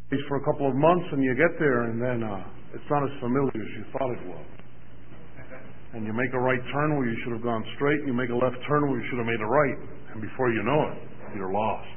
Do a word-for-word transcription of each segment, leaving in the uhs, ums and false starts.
for a couple of months, and you get there, and then uh, it's not as familiar as you thought it was. And you make a right turn where you should have gone straight, and you make a left turn where you should have made a right. And before you know it, you're lost.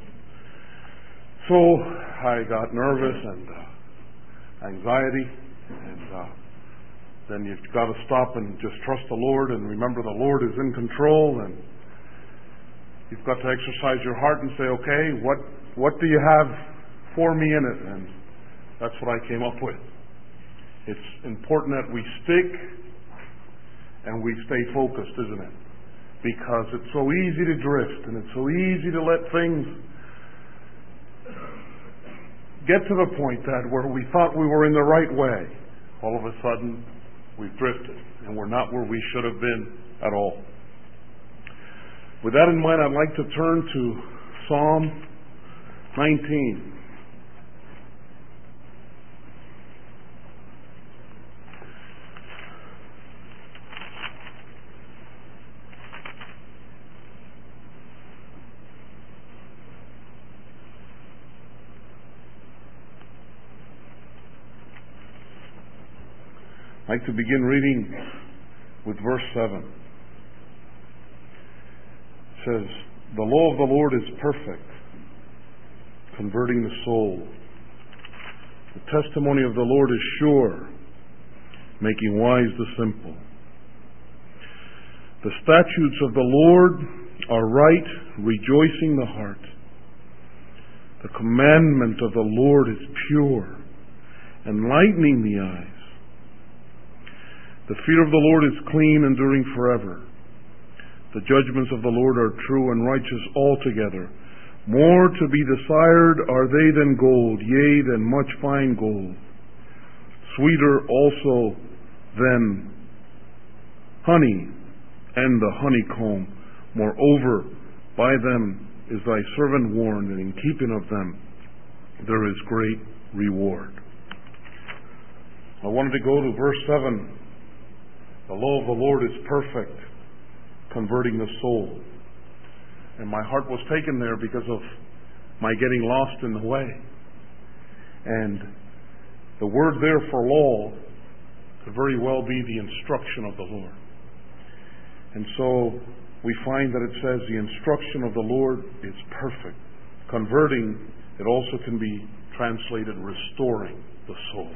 So I got nervous and uh, anxiety, and uh, then you've got to stop and just trust the Lord and remember the Lord is in control, and you've got to exercise your heart and say, okay, what what do you have for me in it? And that's what I came up with. It's important that we stick and we stay focused, isn't it? Because it's so easy to drift, and it's so easy to let things get to the point that where we thought we were in the right way, all of a sudden we've drifted, and we're not where we should have been at all. With that in mind, I'd like to turn to Psalm nineteen. I'd like to begin reading with verse seven. It says, "The law of the Lord is perfect, converting the soul. The testimony of the Lord is sure, making wise the simple. The statutes of the Lord are right, rejoicing the heart. The commandment of the Lord is pure, enlightening the eyes. The fear of the Lord is clean, enduring forever. The judgments of the Lord are true and righteous altogether. More to be desired are they than gold, yea, than much fine gold. Sweeter also than honey and the honeycomb. Moreover, by them is thy servant warned, and in keeping of them there is great reward." I wanted to go to verse seven. The law of the Lord is perfect, converting the soul. And my heart was taken there because of my getting lost in the way. And the word there for law could very well be the instruction of the Lord. And so we find that it says the instruction of the Lord is perfect. Converting, it also can be translated restoring the soul.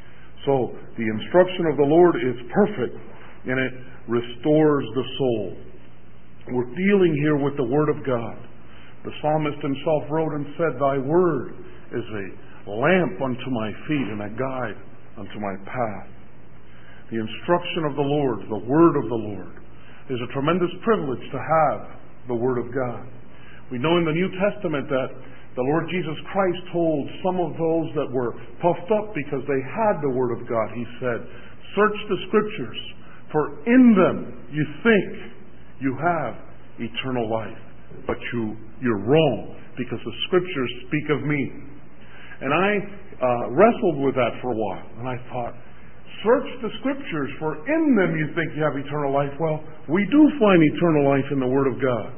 So the instruction of the Lord is perfect, and it restores the soul. We're dealing here with the Word of God. The psalmist himself wrote and said, "Thy word is a lamp unto my feet and a guide unto my path." The instruction of the Lord, the Word of the Lord, is a tremendous privilege to have the Word of God. We know in the New Testament that the Lord Jesus Christ told some of those that were puffed up because they had the Word of God, He said, "Search the Scriptures, for in them you think you have eternal life. But you, you're wrong, because the Scriptures speak of me." And I uh, wrestled with that for a while. And I thought, search the Scriptures, for in them you think you have eternal life. Well, we do find eternal life in the Word of God.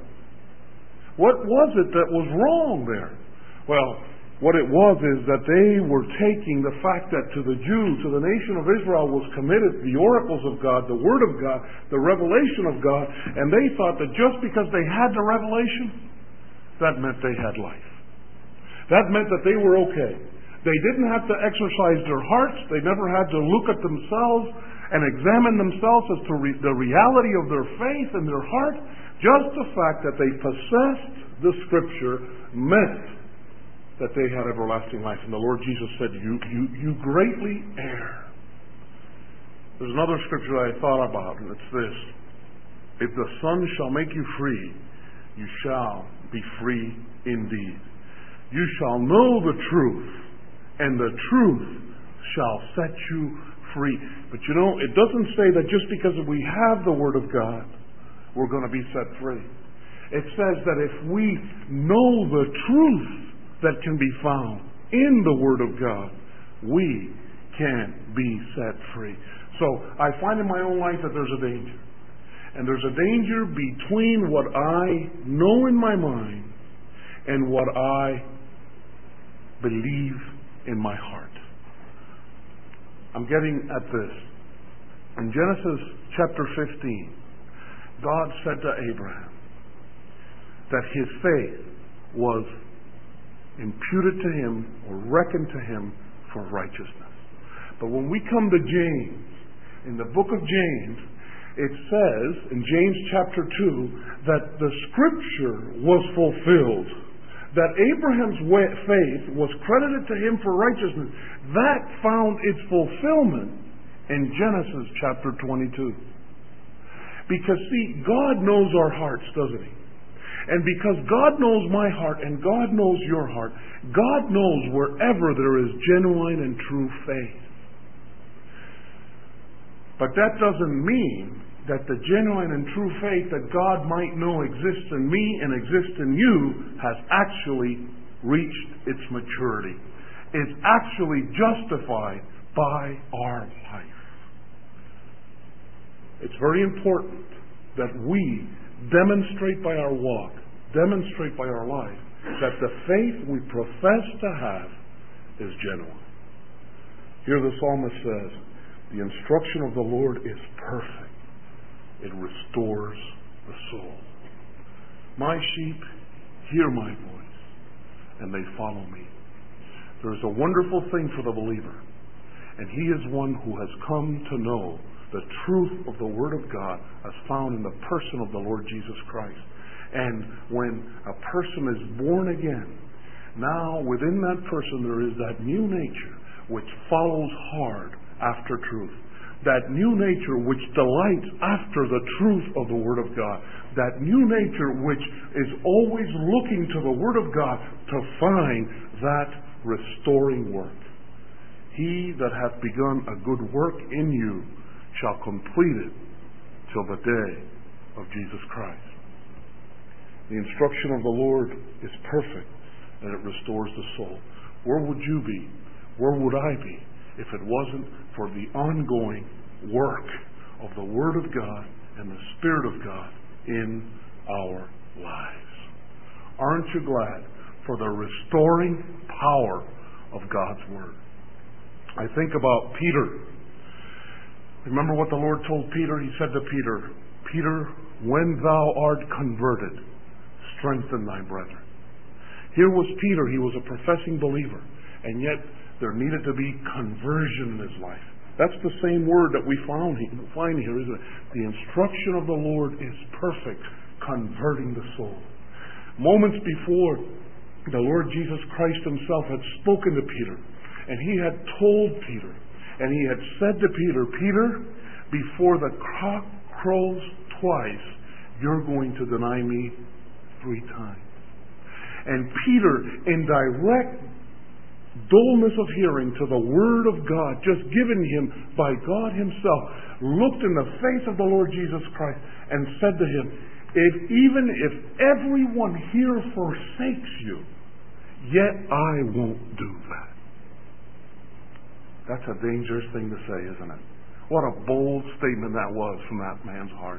What was it that was wrong there? Well, what it was is that they were taking the fact that to the Jew, to the nation of Israel, was committed the oracles of God, the Word of God, the revelation of God, and they thought that just because they had the revelation, that meant they had life. That meant that they were okay. They didn't have to exercise their hearts. They never had to look at themselves and examine themselves as to re- the reality of their faith and their heart. Just the fact that they possessed the Scripture meant that they had everlasting life. And the Lord Jesus said, you, you, you greatly err. There's another scripture I thought about, and it's this: "If the Son shall make you free, you shall be free indeed. You shall know the truth, and the truth shall set you free." But you know, it doesn't say that just because we have the Word of God, we're going to be set free. It says that if we know the truth that can be found in the Word of God, we can be set free. So I find in my own life that there's a danger. And there's a danger between what I know in my mind and what I believe in my heart. I'm getting at this. In Genesis chapter fifteen, God said to Abraham that his faith was imputed to him or reckoned to him for righteousness. But when we come to James, in the book of James, it says in James chapter two that the scripture was fulfilled, that Abraham's faith was credited to him for righteousness. That found its fulfillment in Genesis chapter twenty-two. Because see, God knows our hearts, doesn't he? And because God knows my heart and God knows your heart, God knows wherever there is genuine and true faith. But that doesn't mean that the genuine and true faith that God might know exists in me and exists in you has actually reached its maturity. It's actually justified by our life. It's very important that we demonstrate by our walk, demonstrate by our life, that the faith we profess to have is genuine. Here the psalmist says, the instruction of the Lord is perfect. It restores the soul. My sheep hear my voice, and they follow me. There is a wonderful thing for the believer, and he is one who has come to know the truth of the Word of God as found in the person of the Lord Jesus Christ. And when a person is born again, now within that person there is that new nature which follows hard after truth. That new nature which delights after the truth of the Word of God. That new nature which is always looking to the Word of God to find that restoring work. He that hath begun a good work in you shall complete it till the day of Jesus Christ. The instruction of the Lord is perfect, and it restores the soul. Where would you be? Where would I be if it wasn't for the ongoing work of the Word of God and the Spirit of God in our lives? Aren't you glad for the restoring power of God's Word? I think about Peter. Remember what the Lord told Peter? He said to Peter, Peter, when thou art converted, strengthen thy brethren. Here was Peter. He was a professing believer, and yet there needed to be conversion in his life. That's the same word that we found, find here, isn't it? The instruction of the Lord is perfect, converting the soul. Moments before, the Lord Jesus Christ himself had spoken to Peter, and he had told Peter, and he had said to Peter, Peter, before the cock crows twice, you're going to deny me three times. And Peter, in direct dullness of hearing to the Word of God, just given him by God himself, looked in the face of the Lord Jesus Christ and said to him, if even if everyone here forsakes you, yet I won't do that. That's a dangerous thing to say, isn't it? What a bold statement that was from that man's heart.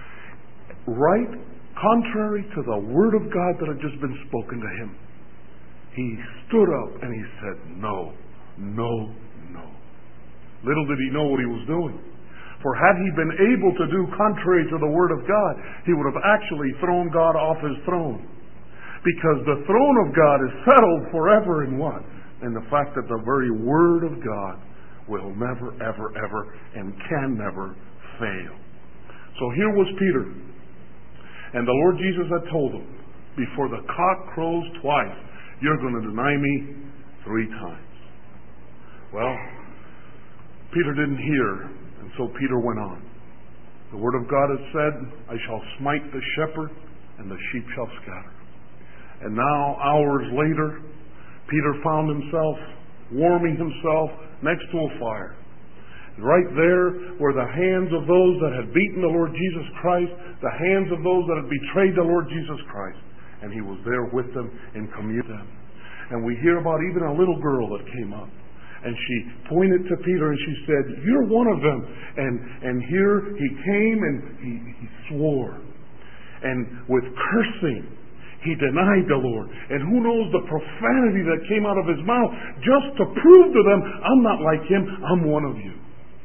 Right contrary to the Word of God that had just been spoken to him. He stood up and he said, no, no, no. Little did he know what he was doing. For had he been able to do contrary to the Word of God, he would have actually thrown God off his throne. Because the throne of God is settled forever in what? In the fact that the very Word of God will never, ever, ever, and can never fail. So here was Peter. And the Lord Jesus had told him, before the cock crows twice, you're going to deny me three times. Well, Peter didn't hear, and so Peter went on. The Word of God has said, I shall smite the shepherd, and the sheep shall scatter. And now, hours later, Peter found himself warming himself next to a fire. Right there were the hands of those that had beaten the Lord Jesus Christ, the hands of those that had betrayed the Lord Jesus Christ. And he was there with them in communion with them. And we hear about even a little girl that came up. And she pointed to Peter and she said, you're one of them. And, and here he came and he, he swore. And with cursing, He denied the Lord. And who knows the profanity that came out of his mouth just to prove to them, I'm not like him, I'm one of you.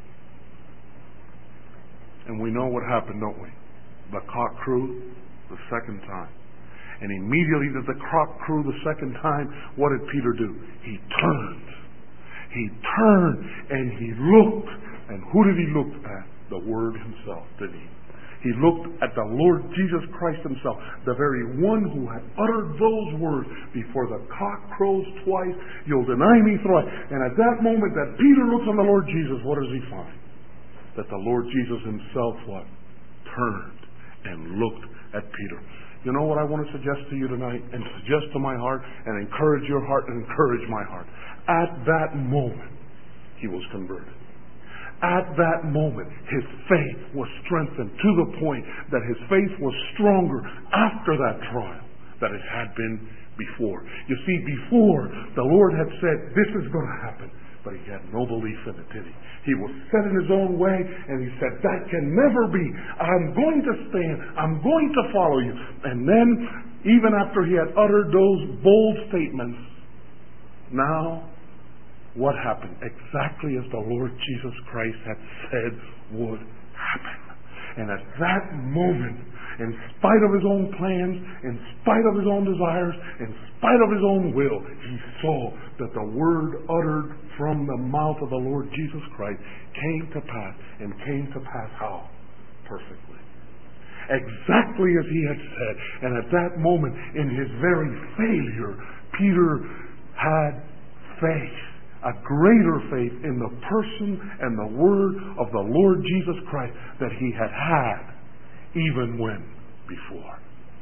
And we know what happened, don't we? The cock crew the second time. And immediately that the cock crew the second time, what did Peter do? He turned. He turned and he looked. And who did he look at? The Word himself, didn't he? He looked at the Lord Jesus Christ himself, the very one who had uttered those words before the cock crows twice, you'll deny me thrice. And at that moment that Peter looks on the Lord Jesus, what does he find? That the Lord Jesus himself, what? Turned and looked at Peter. You know what I want to suggest to you tonight, and suggest to my heart, and encourage your heart, and encourage my heart. At that moment, he was converted. At that moment, his faith was strengthened to the point that his faith was stronger after that trial than it had been before. You see, before, the Lord had said, this is going to happen. But he had no belief in it, did he? He was set in his own way, and he said, that can never be. I'm going to stand. I'm going to follow you. And then, even after he had uttered those bold statements, now, what happened? Exactly as the Lord Jesus Christ had said would happen. And at that moment, in spite of his own plans, in spite of his own desires, in spite of his own will, he saw that the word uttered from the mouth of the Lord Jesus Christ came to pass. And came to pass how? Perfectly. Exactly as he had said. And at that moment, in his very failure, Peter had faith. A greater faith in the person and the word of the Lord Jesus Christ that he had had even when before.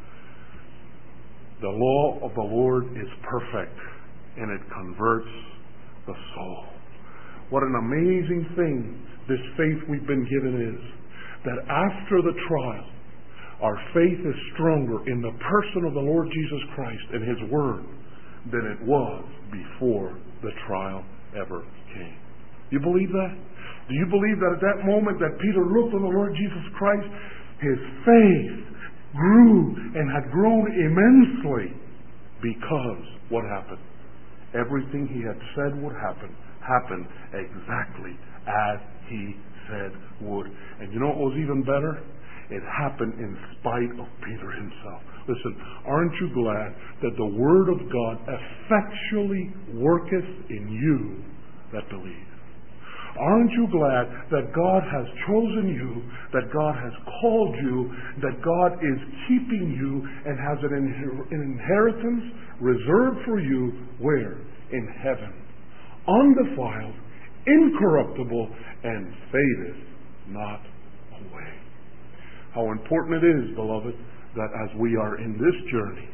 The law of the Lord is perfect and it converts the soul. What an amazing thing this faith we've been given is. That after the trial, our faith is stronger in the person of the Lord Jesus Christ and his word than it was before the trial ever came. You believe that? Do you believe that at that moment that Peter looked on the Lord Jesus Christ, his faith grew and had grown immensely because what happened? Everything he had said would happen, happened exactly as he said would. And you know what was even better? It happened in spite of Peter himself. Listen, aren't you glad that the Word of God effectually worketh in you that believe? Aren't you glad that God has chosen you, that God has called you, that God is keeping you and has an, inher- an inheritance reserved for you where? In heaven. Undefiled, incorruptible, and fadeth not away. How important it is, beloved, that as we are in this journey,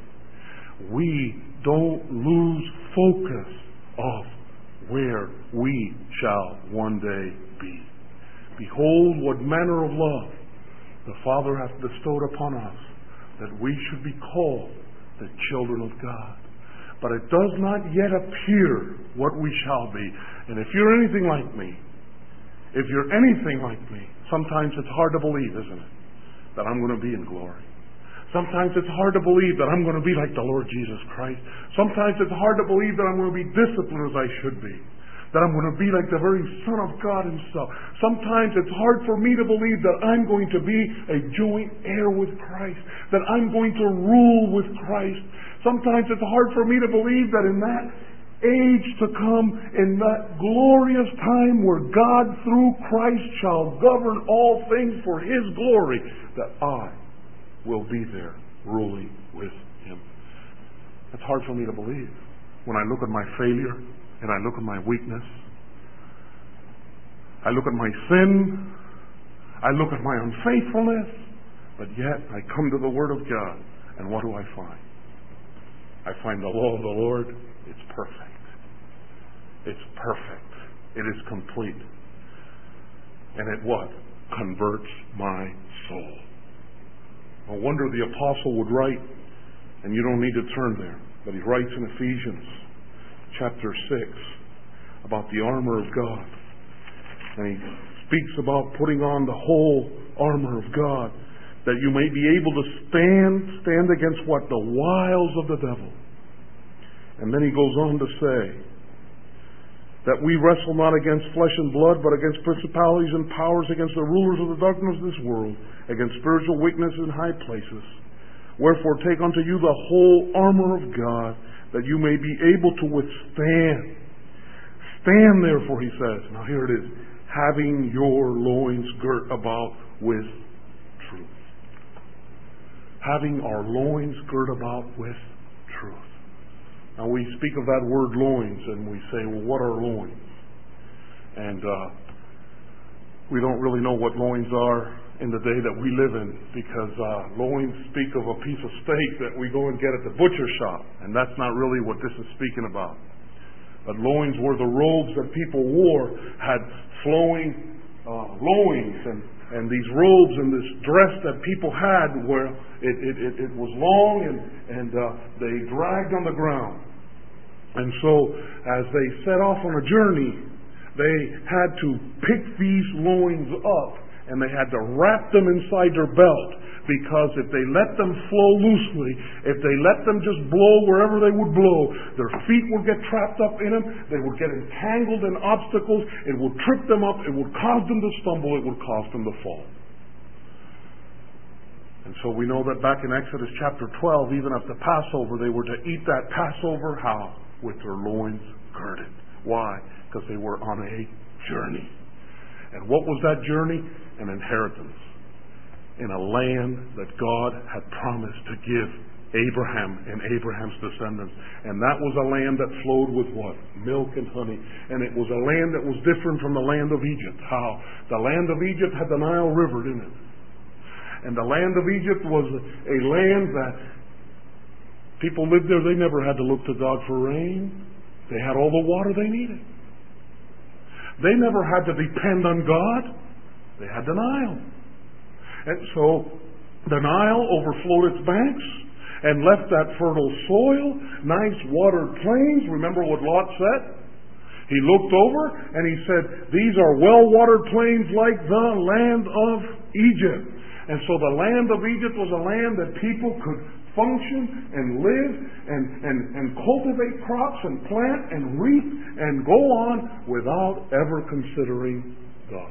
we don't lose focus of where we shall one day be. Behold, what manner of love the Father hath bestowed upon us, that we should be called the children of God. But it does not yet appear what we shall be. And if you're anything like me, if you're anything like me, sometimes it's hard to believe, isn't it, that I'm going to be in glory. Sometimes it's hard to believe that I'm going to be like the Lord Jesus Christ. Sometimes it's hard to believe that I'm going to be disciplined as I should be. That I'm going to be like the very Son of God himself. Sometimes it's hard for me to believe that I'm going to be a joint heir with Christ. That I'm going to rule with Christ. Sometimes it's hard for me to believe that in that age to come, in that glorious time where God through Christ shall govern all things for his glory, that I will be there ruling with him. It's hard for me to believe when I look at my failure and I look at my weakness. I look at my sin. I look at my unfaithfulness. But yet I come to the Word of God, and what do I find? I find the law of the Lord. It's perfect. It's perfect. It is complete. And it what? Converts my soul. No wonder the apostle would write, and you don't need to turn there, but he writes in Ephesians chapter six about the armor of God. And he speaks about putting on the whole armor of God, that you may be able to stand, stand against what? The wiles of the devil. And then he goes on to say that we wrestle not against flesh and blood, but against principalities and powers, against the rulers of the darkness of this world, against spiritual weaknesses in high places. Wherefore take unto you the whole armor of God, that you may be able to withstand. Stand therefore, he says. Now here it is. Having your loins girt about with truth. Having our loins girt about with truth. Now we speak of that word loins and we say, well, what are loins? And uh, we don't really know what loins are in the day that we live in, because uh, loins speak of a piece of steak that we go and get at the butcher shop, and that's not really what this is speaking about. But loins were the robes that people wore, had flowing uh, loins, and, and these robes and this dress that people had, where it, it, it, it was long and, and uh, they dragged on the ground. And so as they set off on a journey, they had to pick these loins up and they had to wrap them inside their belt, because if they let them flow loosely, if they let them just blow wherever they would blow, their feet would get trapped up in them, they would get entangled in obstacles, it would trip them up, it would cause them to stumble, it would cause them to fall. And so we know that back in Exodus chapter twelve, even at the Passover, they were to eat that Passover how? With their loins girded. Why? Because they were on a journey. And what was that journey? An inheritance in a land that God had promised to give Abraham and Abraham's descendants. And that was a land that flowed with what? Milk and honey. And it was a land that was different from the land of Egypt. How? The land of Egypt had the Nile River in it. And the land of Egypt was a land that people lived there. They never had to look to God for rain. They had all the water they needed. They never had to depend on God. They had the Nile. And so the Nile overflowed its banks and left that fertile soil, nice watered plains. Remember what Lot said? He looked over and he said, these are well-watered plains like the land of Egypt. And so the land of Egypt was a land that people could function and live and, and, and cultivate crops and plant and reap and go on without ever considering God.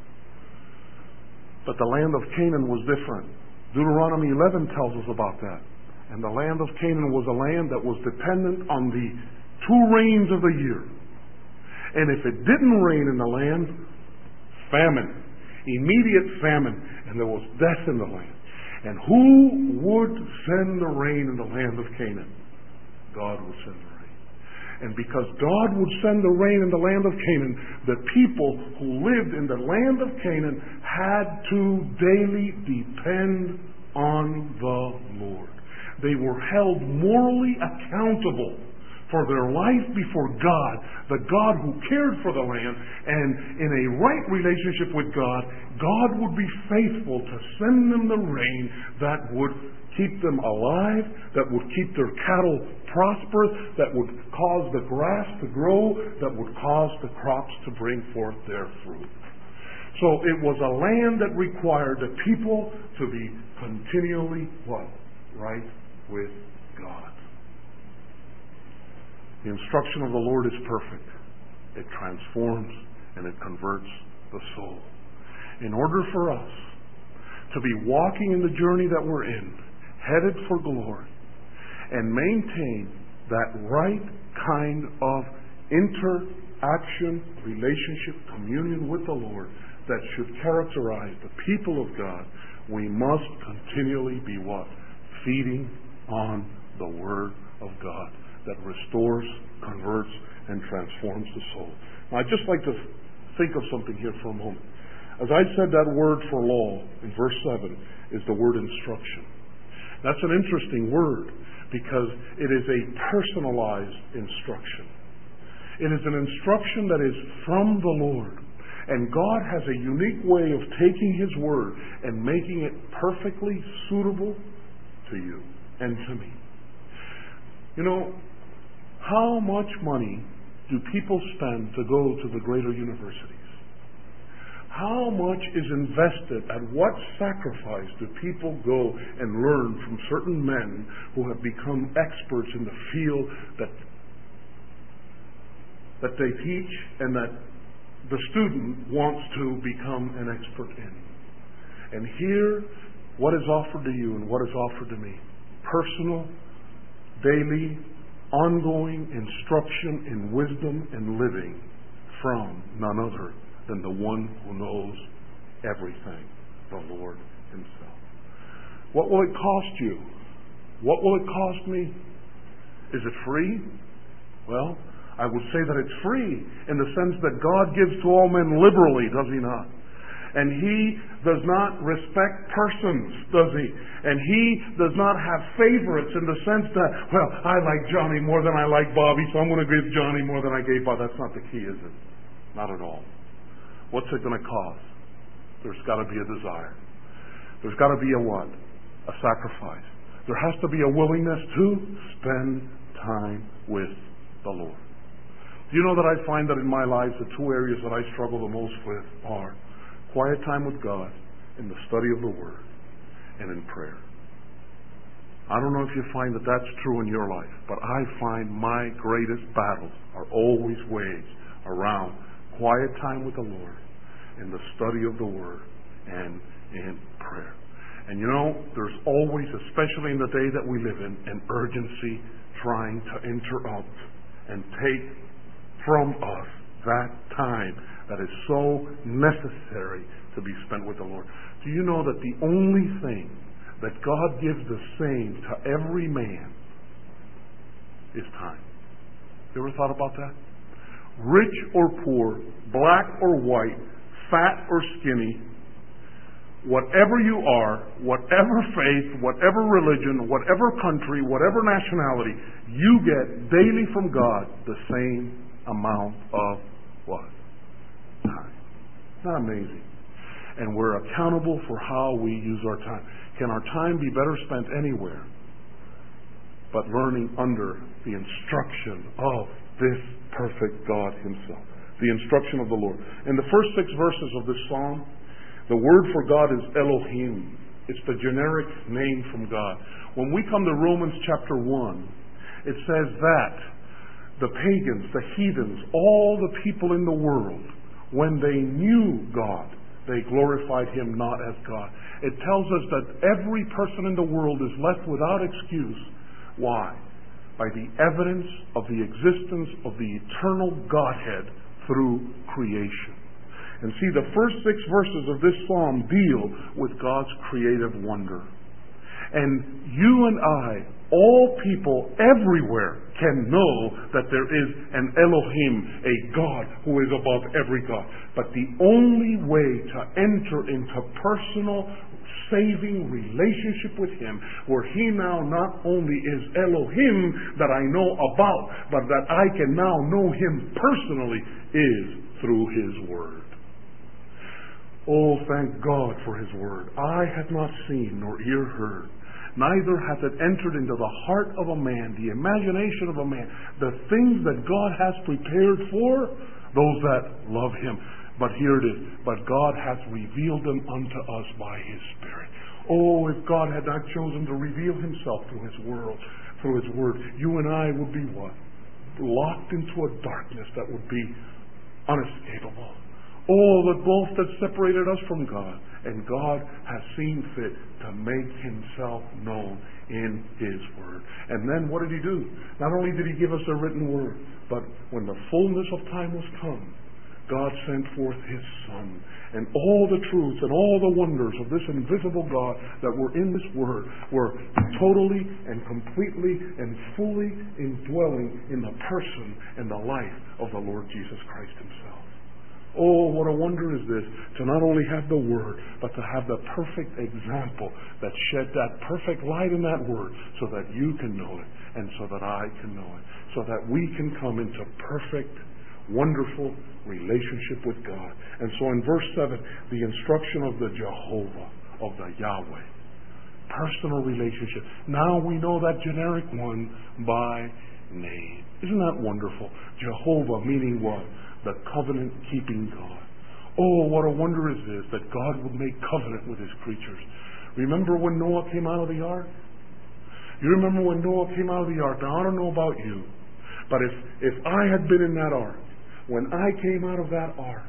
But the land of Canaan was different. Deuteronomy eleven tells us about that. And the land of Canaan was a land that was dependent on the two rains of the year. And if it didn't rain in the land, famine. Immediate famine. And there was death in the land. And who would send the rain in the land of Canaan? God would send the rain. And because God would send the rain in the land of Canaan, the people who lived in the land of Canaan had to daily depend on the Lord. They were held morally accountable for their life before God, the God who cared for the land, and in a right relationship with God, God would be faithful to send them the rain that would keep them alive, that would keep their cattle prosperous, that would cause the grass to grow, that would cause the crops to bring forth their fruit. So it was a land that required the people to be continually what? Right with God. The instruction of the Lord is perfect. It transforms and it converts the soul. In order for us to be walking in the journey that we're in, headed for glory, and maintain that right kind of interaction, relationship, communion with the Lord that should characterize the people of God, we must continually be what? Feeding on the Word of God that restores, converts, and transforms the soul. Now, I'd just like to think of something here for a moment. As I said, that word for law in verse seven is the word instruction. That's an interesting word because it is a personalized instruction. It is an instruction that is from the Lord. And God has a unique way of taking His word and making it perfectly suitable to you and to me. You know, how much money do people spend to go to the greater universities? how much is invested, at what sacrifice do people go and learn from certain men who have become experts in the field that that they teach and that the student wants to become an expert in. And here, what is offered to you and what is offered to me? Personal, daily, ongoing instruction in wisdom and living from none other than the one who knows everything, the Lord himself. What will it cost you? What will it cost me? Is it free? Well, I would say that it's free in the sense that God gives to all men liberally, does he not? And he does not respect persons, does he? And he does not have favorites in the sense that, well, I like Johnny more than I like Bobby, so I'm going to give Johnny more than I gave Bobby. That's not the key, is it? Not at all. What's it going to cost? There's got to be a desire. There's got to be a what? A sacrifice. There has to be a willingness to spend time with the Lord. Do you know that I find that in my life the two areas that I struggle the most with are quiet time with God, in the study of the Word, and in prayer. I don't know if you find that that's true in your life, but I find my greatest battles are always waged around quiet time with the Lord, in the study of the Word, and in prayer. And you know, there's always, especially in the day that we live in, an urgency trying to interrupt and take from us that time that is so necessary to be spent with the Lord. Do you know that the only thing that God gives the same to every man is time? You ever thought about that? Rich or poor, black or white, fat or skinny, whatever you are, whatever faith, whatever religion, whatever country, whatever nationality, you get daily from God the same amount of what? Time. Not amazing. And we're accountable for how we use our time. Can our time be better spent anywhere but learning under the instruction of this perfect God himself? The instruction of the Lord. In the first six verses of this psalm, the word for God is Elohim. It's the generic name from God. When we come to Romans chapter one, it says that the pagans, the heathens, all the people in the world, when they knew God, they glorified him not as God. It tells us that every person in the world is left without excuse. Why? By the evidence of the existence of the eternal Godhead through creation. And see, the first six verses of this psalm deal with God's creative wonder. And you and I, all people everywhere, can know that there is an Elohim, a God who is above every God. But the only way to enter into personal, saving relationship with him, where he now not only is Elohim that I know about, but that I can now know him personally, is through his Word. Oh, thank God for his Word. Eye hath not seen nor ear heard, neither hath it entered into the heart of a man, the imagination of a man, the things that God has prepared for those that love him. But here it is. But God hath revealed them unto us by his Spirit. Oh, if God had not chosen to reveal himself through his world, through his Word, you and I would be what? Locked into a darkness that would be unescapable. Oh, the gulf that separated us from God. And God has seen fit to make himself known in his Word. And then what did he do? Not only did he give us a written Word, but when the fullness of time was come, God sent forth his Son. And all the truths and all the wonders of this invisible God that were in this Word were totally and completely and fully indwelling in the person and the life of the Lord Jesus Christ himself. Oh, what a wonder is this, to not only have the Word, but to have the perfect example that shed that perfect light in that Word so that you can know it and so that I can know it, so that we can come into perfect, wonderful relationship with God. And so in verse seven, the instruction of the Jehovah, of the Yahweh, personal relationship. Now we know that generic one by name. Isn't that wonderful? Jehovah meaning what? The covenant-keeping God. Oh, what a wonder is this, that God would make covenant with His creatures. Remember when Noah came out of the ark? You remember when Noah came out of the ark? Now, I don't know about you, but if, if I had been in that ark, when I came out of that ark,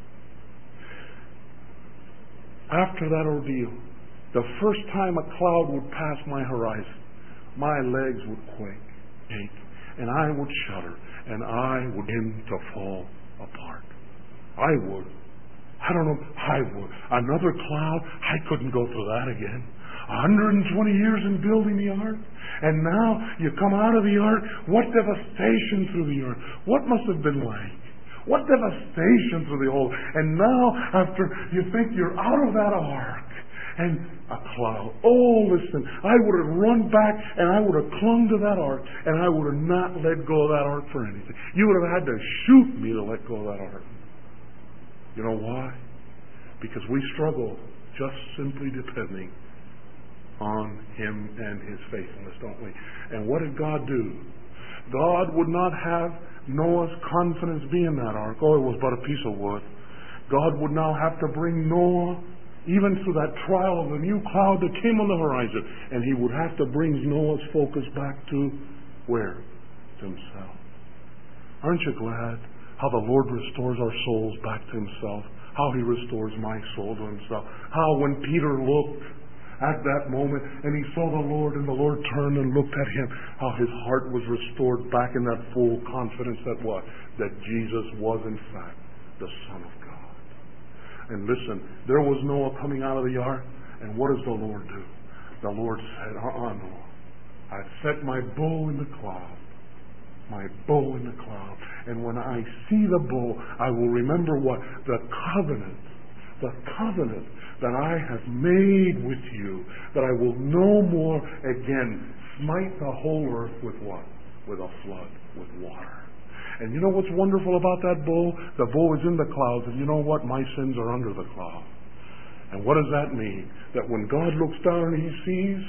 after that ordeal, the first time a cloud would pass my horizon, my legs would quake, ache, and I would shudder, and I would begin to fall apart. I would. I don't know, I would. Another cloud, I couldn't go through that again. one hundred twenty years in building the ark, and now you come out of the ark. What devastation through the ark. What must have been like? What devastation through the whole. And now, after you think you're out of that ark, and a cloud. Oh, listen, I would have run back, and I would have clung to that ark, and I would have not let go of that ark for anything. You would have had to shoot me to let go of that ark. You know why? Because we struggle just simply depending on Him and His faithfulness, don't we? And what did God do? God would not have Noah's confidence be in that ark. Oh, it was but a piece of wood. God would now have to bring Noah, even through that trial of the new cloud that came on the horizon, and He would have to bring Noah's focus back to where? To Himself. Aren't you glad how the Lord restores our souls back to Himself? How He restores my soul to Himself. How when Peter looked at that moment and he saw the Lord, and the Lord turned and looked at him, how his heart was restored back in that full confidence that what? That Jesus was in fact the Son of God. And listen, there was Noah coming out of the ark, and what does the Lord do? The Lord said, uh-uh, Noah, I've set my bow in the cloud. My bow in the cloud. And when I see the bow, I will remember what? The covenant. The covenant that I have made with you, that I will no more again smite the whole earth with what? With a flood, with water. And you know what's wonderful about that bow? The bow is in the clouds, and you know what? My sins are under the cloud. And what does that mean? That when God looks down and He sees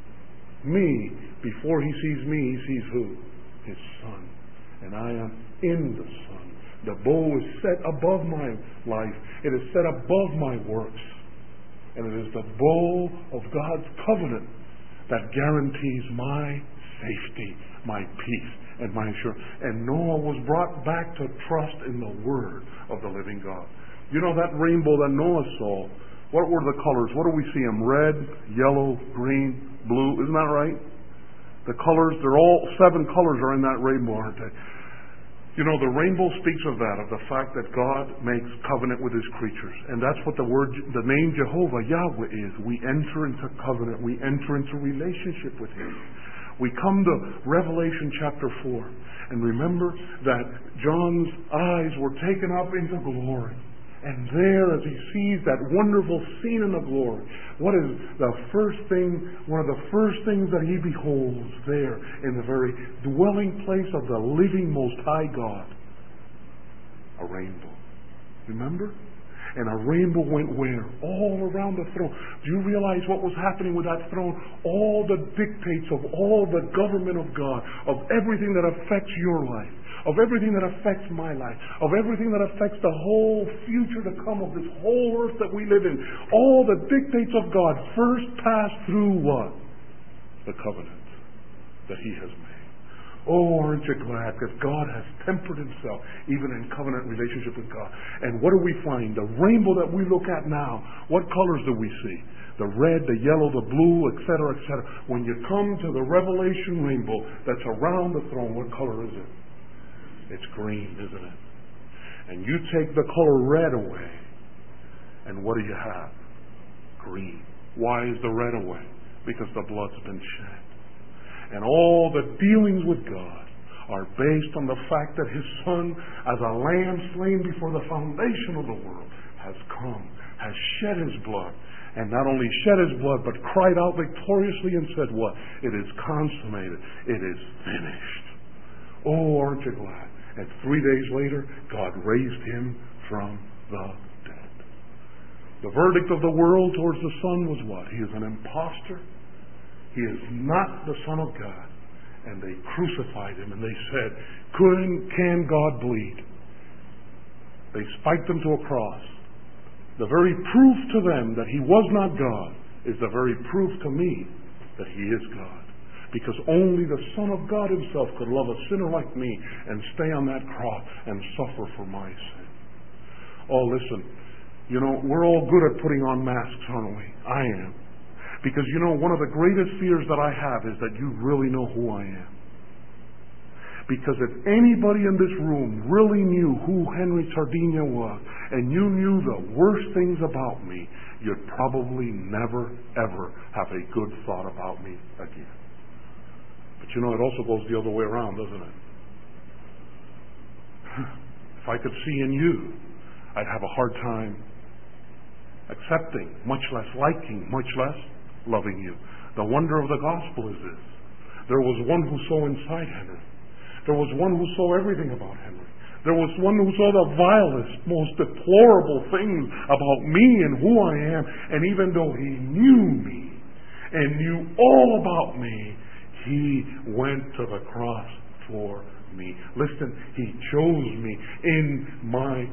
me, before He sees me, He sees who? His Son. And I am in the Son. The bow is set above my life. It is set above my works. And it is the bow of God's covenant that guarantees my safety, my peace, and my assurance. And Noah was brought back to trust in the Word of the living God. You know that rainbow that Noah saw, what were the colors? What do we see them? Red, yellow, green, blue. Isn't that right? The colors, they're all, seven colors are in that rainbow, aren't they? You know, the rainbow speaks of that, of the fact that God makes covenant with His creatures. And that's what the word, the name Jehovah, Yahweh is. We enter into covenant. We enter into relationship with Him. We come to Revelation chapter four. And remember that John's eyes were taken up into glory. And there, as he sees that wonderful scene in the glory, what is the first thing, one of the first things that he beholds there in the very dwelling place of the living Most High God? A rainbow. Remember? And a rainbow went where? All around the throne. Do you realize what was happening with that throne? All the dictates of all the government of God, of everything that affects your life, of everything that affects my life, of everything that affects the whole future to come of this whole earth that we live in. All the dictates of God first pass through what? The covenant that He has made. Oh, aren't you glad that God has tempered Himself even in covenant relationship with God? And what do we find? The rainbow that we look at now, what colors do we see? The red, the yellow, the blue, et cetera, et cetera. When you come to the Revelation rainbow that's around the throne, what color is it? It's green, isn't it? And you take the color red away, and what do you have? Green. Why is the red away? Because the blood's been shed. And all the dealings with God are based on the fact that His Son, as a lamb slain before the foundation of the world, has come, has shed His blood. And not only shed His blood, but cried out victoriously and said what? It is consummated. It is finished. Oh, aren't you glad? And three days later, God raised Him from the dead. The verdict of the world towards the Son was what? He is an impostor. He is not the Son of God. And they crucified Him, and they said, Can, can God bleed? They spiked Him to a cross. The very proof to them that he was not God is the very proof to me that he is God. Because only the Son of God himself could love a sinner like me and stay on that cross and suffer for my sin. Oh, listen, you know, we're all good at putting on masks, aren't we? I am. Because, you know, one of the greatest fears that I have is that you really know who I am. Because if anybody in this room really knew who Henry Sardinia was, and you knew the worst things about me, you'd probably never, ever have a good thought about me again. But you know, it also goes the other way around, doesn't it? If I could see in you, I'd have a hard time accepting, much less liking, much less loving you. The wonder of the gospel is this. There was one who saw inside Henry. There was one who saw everything about Henry. There was one who saw the vilest, most deplorable things about me and who I am. And even though he knew me and knew all about me, he went to the cross for me. Listen, he chose me in my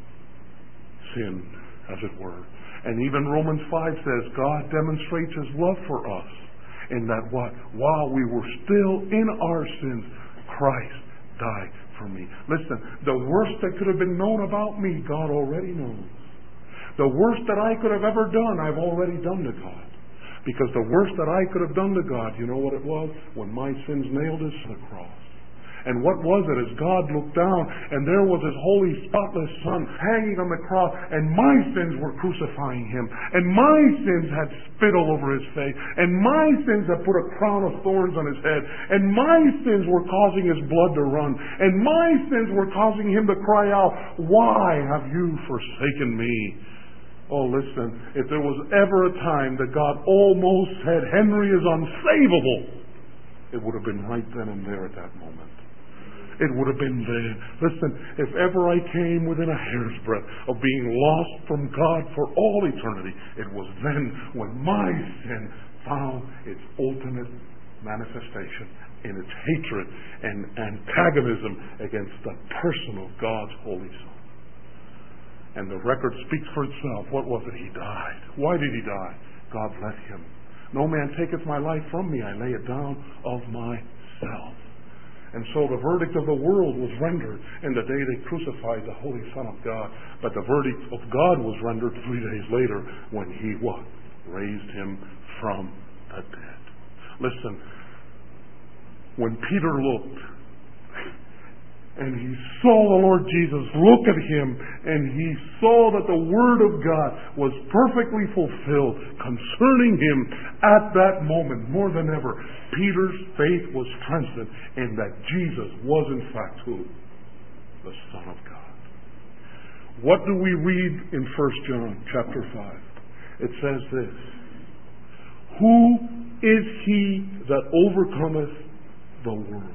sin, as it were. And even Romans five says God demonstrates his love for us in that what? While we were still in our sins, Christ died for me. Listen, the worst that could have been known about me, God already knows. The worst that I could have ever done, I've already done to God. Because the worst that I could have done to God, you know what it was? When my sins nailed us to the cross. And what was it? As God looked down, and there was his holy, spotless Son hanging on the cross, and my sins were crucifying him, and my sins had spit all over his face, and my sins had put a crown of thorns on his head, and my sins were causing his blood to run, and my sins were causing him to cry out, "Why have you forsaken me?" Oh, listen, if there was ever a time that God almost said, "Henry is unsavable," it would have been right then and there at that moment. It would have been then. Listen, if ever I came within a hair's breadth of being lost from God for all eternity, it was then when my sin found its ultimate manifestation in its hatred and antagonism against the person of God's Holy Son. And the record speaks for itself. What was it? He died. Why did he die? God let him. No man taketh my life from me. I lay it down of myself. And so the verdict of the world was rendered in the day they crucified the Holy Son of God. But the verdict of God was rendered three days later when he what? Raised him from the dead. Listen, when Peter looked and he saw the Lord Jesus look at him, and he saw that the Word of God was perfectly fulfilled concerning him at that moment, more than ever, Peter's faith was strengthened in that Jesus was in fact who? The Son of God. What do we read in First John chapter five? It says this: Who is he that overcometh the world?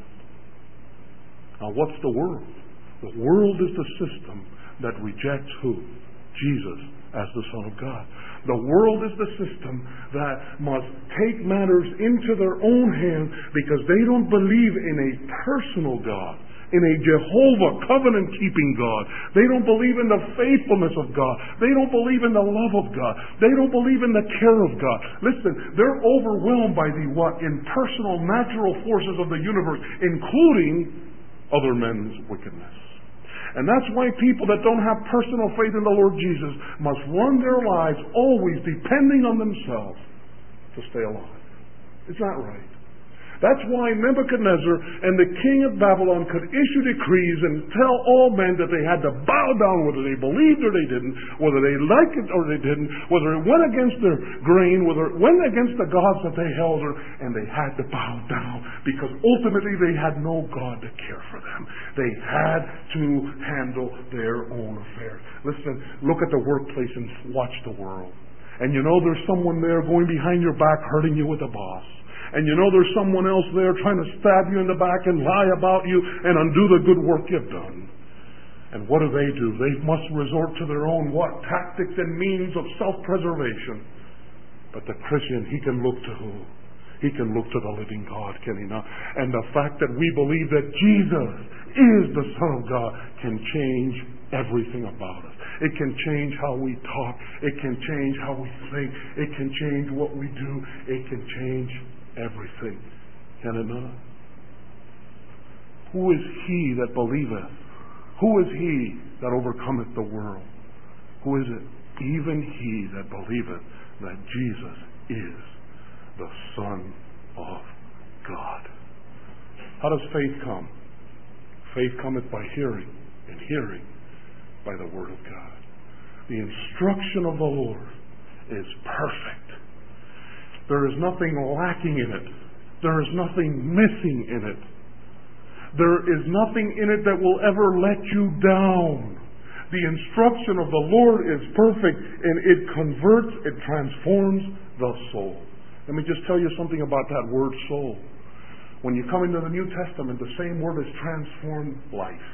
Now, what's the world? The world is the system that rejects who? Jesus as the Son of God. The world is the system that must take matters into their own hands because they don't believe in a personal God, in a Jehovah covenant-keeping God. They don't believe in the faithfulness of God. They don't believe in the love of God. They don't believe in the care of God. Listen, they're overwhelmed by the what? Impersonal natural forces of the universe, including other men's wickedness. And that's why people that don't have personal faith in the Lord Jesus must run their lives always depending on themselves to stay alive. Is that right? That's why Nebuchadnezzar and the king of Babylon could issue decrees and tell all men that they had to bow down, whether they believed or they didn't, whether they liked it or they didn't, whether it went against their grain, whether it went against the gods that they held, or, and they had to bow down because ultimately they had no God to care for them. They had to handle their own affairs. Listen, look at the workplace and watch the world. And you know there's someone there going behind your back hurting you with a boss. And you know there's someone else there trying to stab you in the back and lie about you and undo the good work you've done. And what do they do? They must resort to their own what? Tactics and means of self-preservation. But the Christian, he can look to who? He can look to the living God, can he not? And the fact that we believe that Jesus is the Son of God can change everything about us. It can change how we talk. It can change how we think. It can change what we do. It can change everything. Can it not? Who is he that believeth? Who is he that overcometh the world? Who is it? Even he that believeth that Jesus is the Son of God. How does faith come? Faith cometh by hearing, and hearing by the Word of God. The instruction of the Lord is perfect. There is nothing lacking in it. There is nothing missing in it. There is nothing in it that will ever let you down. The instruction of the Lord is perfect, and it converts, it transforms the soul. Let me just tell you something about that word soul. When you come into the New Testament, the same word is transformed life.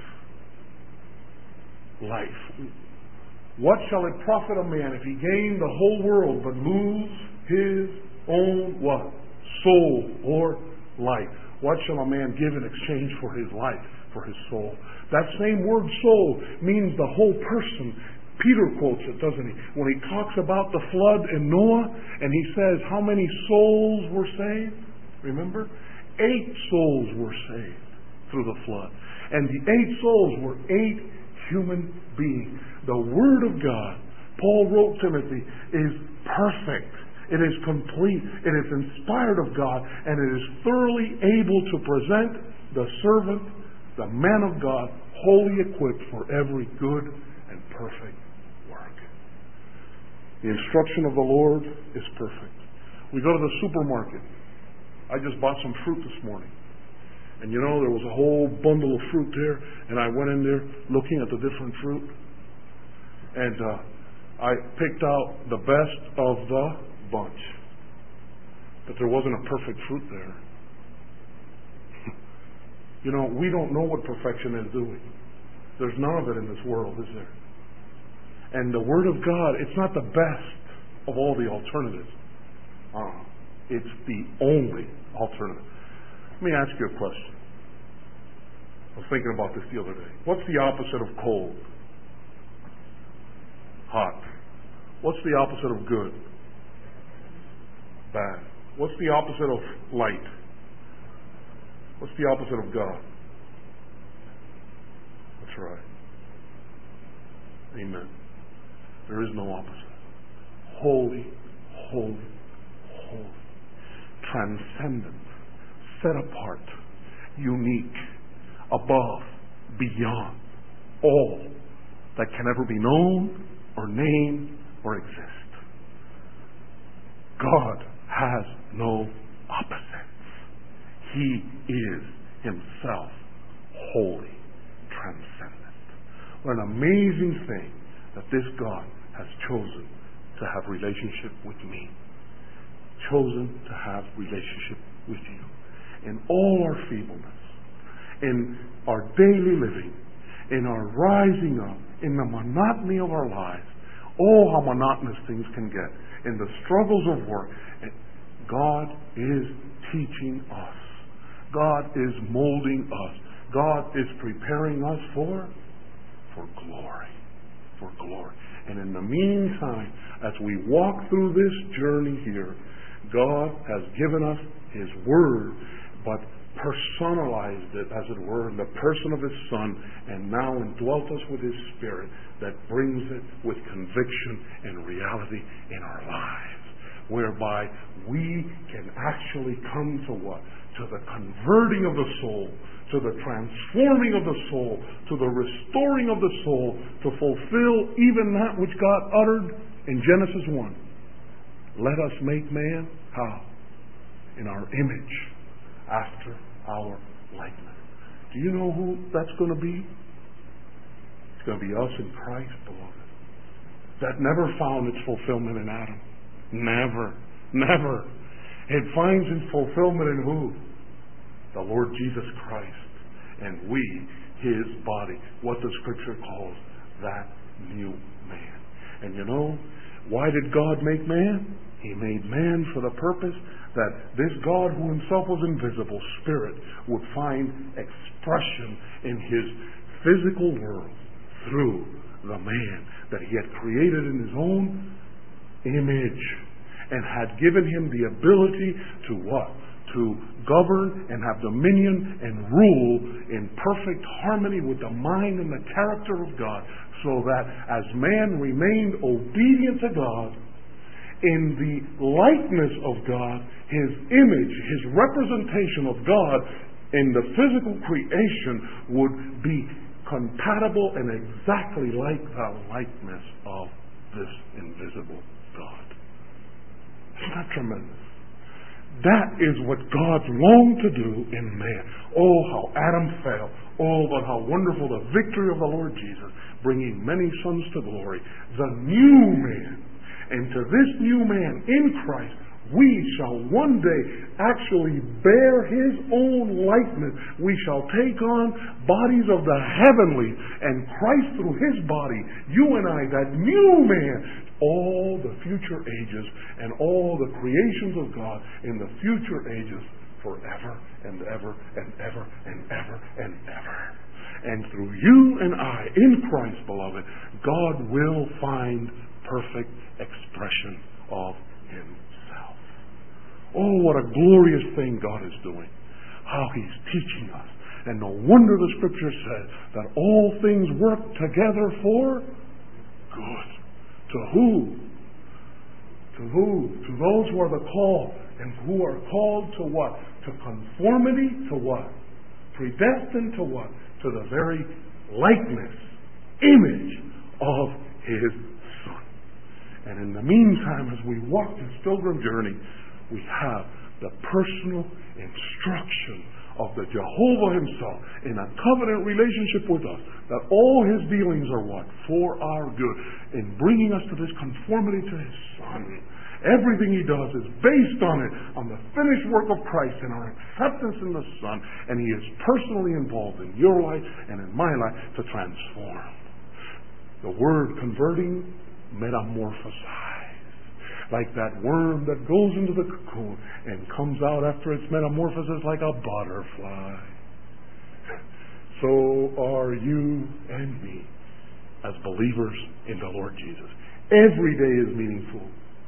Life. What shall it profit a man if he gain the whole world but lose his own what? Soul or life. What shall a man give in exchange for his life, for his soul? That same word soul means the whole person. Peter quotes it, doesn't he? When he talks about the flood in Noah, and he says how many souls were saved? Remember? Eight souls were saved through the flood. And the eight souls were eight human beings. The Word of God, Paul wrote Timothy, is perfect. It is complete. It is inspired of God, and it is thoroughly able to present the servant, the man of God, wholly equipped for every good and perfect work. The instruction of the Lord is perfect. We go to the supermarket. I just bought some fruit this morning. And you know, there was a whole bundle of fruit there, and I went in there looking at the different fruit. And uh, I picked out the best of the bunch. But there wasn't a perfect fruit there. You know, we don't know what perfection is, do we? There's none of it in this world, is there? And the Word of God, it's not the best of all the alternatives. Uh, it's the only alternative. Let me ask you a question. I was thinking about this the other day. What's the opposite of cold? Hot. What's the opposite of good? Bad. What's the opposite of light? What's the opposite of God? That's right. Amen. There is no opposite. Holy, holy, holy. Transcendent. Set apart. Unique. Above. Beyond. All that can ever be known or named or exist. God has no opposites. He is himself holy, transcendent. What an amazing thing that this God has chosen to have relationship with me. Chosen to have relationship with you. In all our feebleness, in our daily living, in our rising up, in the monotony of our lives, oh, how monotonous things can get, in the struggles of work, God is teaching us. God is molding us. God is preparing us for, for glory. For glory. And in the meantime, as we walk through this journey here, God has given us His Word, but personalized it, as it were, in the person of His Son, and now indwelt us with His Spirit that brings it with conviction and reality in our lives, whereby we can actually come to what? To the converting of the soul, to the transforming of the soul, to the restoring of the soul, to fulfill even that which God uttered in Genesis one. Let us make man, how? In our image, after our likeness. Do you know who that's going to be? It's going to be us in Christ, beloved. That never found its fulfillment in Adam. Never. Never. It finds its fulfillment in who? The Lord Jesus Christ. And we, His body. What the Scripture calls that new man. And you know, Why did God make man? He made man for the purpose that this God who himself was invisible, spirit, would find expression in his physical world through the man that he had created in his own image and had given him the ability to what? To govern and have dominion and rule in perfect harmony with the mind and the character of God, so that as man remained obedient to God, in the likeness of God, his image, his representation of God in the physical creation would be compatible and exactly like the likeness of this invisible God. Isn't that tremendous? That is what God longed to do in man. Oh, how Adam fell. Oh, but how wonderful the victory of the Lord Jesus, bringing many sons to glory. The new man. And to this new man in Christ, we shall one day actually bear his own likeness. We shall take on bodies of the heavenly, and Christ through his body, you and I, that new man, all the future ages and all the creations of God in the future ages forever and ever and ever and ever and ever. And through you and I, in Christ, beloved, God will find perfect expression of himself. Oh, what a glorious thing God is doing. How he's teaching us. And no wonder the scripture says that all things work together for good. To who? To who? To those who are the called. And who are called to what? To conformity to what? Predestined to what? To the very likeness, image of his Son. And in the meantime, as we walk this pilgrim journey, we have the personal instruction of the Jehovah himself in a covenant relationship with us, that all his dealings are what? For our good, in bringing us to this conformity to his Son. Everything he does is based on it, on the finished work of Christ and our acceptance in the Son, and he is personally involved in your life and in my life to transform. The word converting, metamorphosize. Like that worm that goes into the cocoon and comes out after its metamorphosis like a butterfly. So are you and me as believers in the Lord Jesus. Every day is meaningful.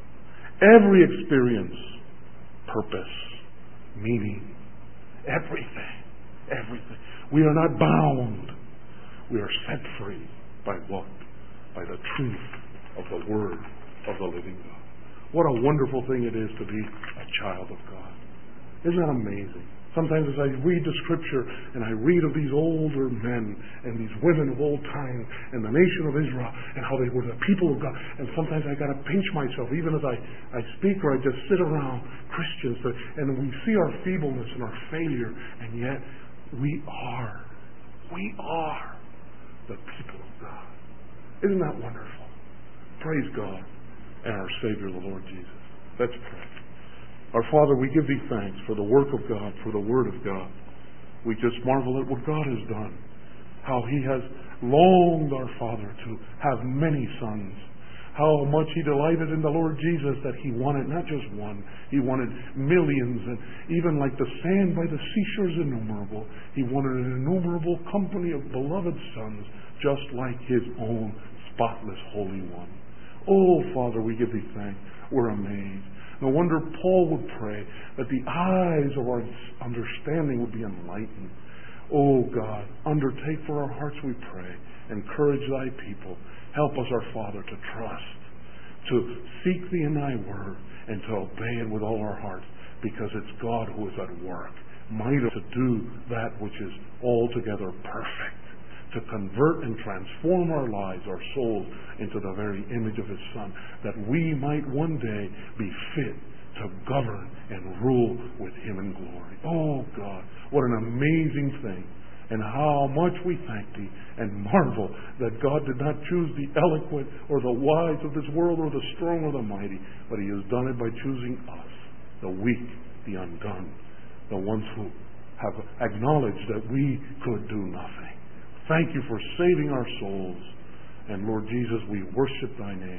Every experience, purpose, meaning, everything, everything. We are not bound. We are set free by what? By the truth of the Word of the living God. What a wonderful thing it is to be a child of God. Isn't that amazing? Sometimes as I read the Scripture and I read of these older men and these women of old time and the nation of Israel and how they were the people of God, and sometimes I got to pinch myself even as I, I speak or I just sit around Christians, that, and we see our feebleness and our failure, and yet we are, we are the people of God. Isn't that wonderful? Praise God and our Savior, the Lord Jesus. Let's pray. Our Father, we give thee thanks for the work of God, for the Word of God. We just marvel at what God has done. How he has longed, our Father, to have many sons. How much he delighted in the Lord Jesus that he wanted not just one, he wanted millions, and even like the sand by the seashore is innumerable, he wanted an innumerable company of beloved sons, just like his own spotless Holy One. Oh, Father, we give thee thanks. We're amazed. No wonder Paul would pray that the eyes of our understanding would be enlightened. Oh God, undertake for our hearts, we pray. Encourage thy people. Help us, our Father, to trust, to seek thee in thy word, and to obey it with all our hearts, because it's God who is at work, mighty to do that which is altogether perfect, to convert and transform our lives, our souls, into the very image of his Son, that we might one day be fit to govern and rule with him in glory. Oh God, what an amazing thing, and how much we thank thee and marvel that God did not choose the eloquent or the wise of this world or the strong or the mighty, but he has done it by choosing us, the weak, the undone, the ones who have acknowledged that we could do nothing. Thank you for saving our souls. And Lord Jesus, we worship thy name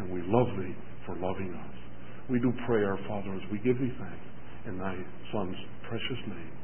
and we love Thee for loving us. We do pray, our Father, as we give Thee thanks in Thy Son's precious name.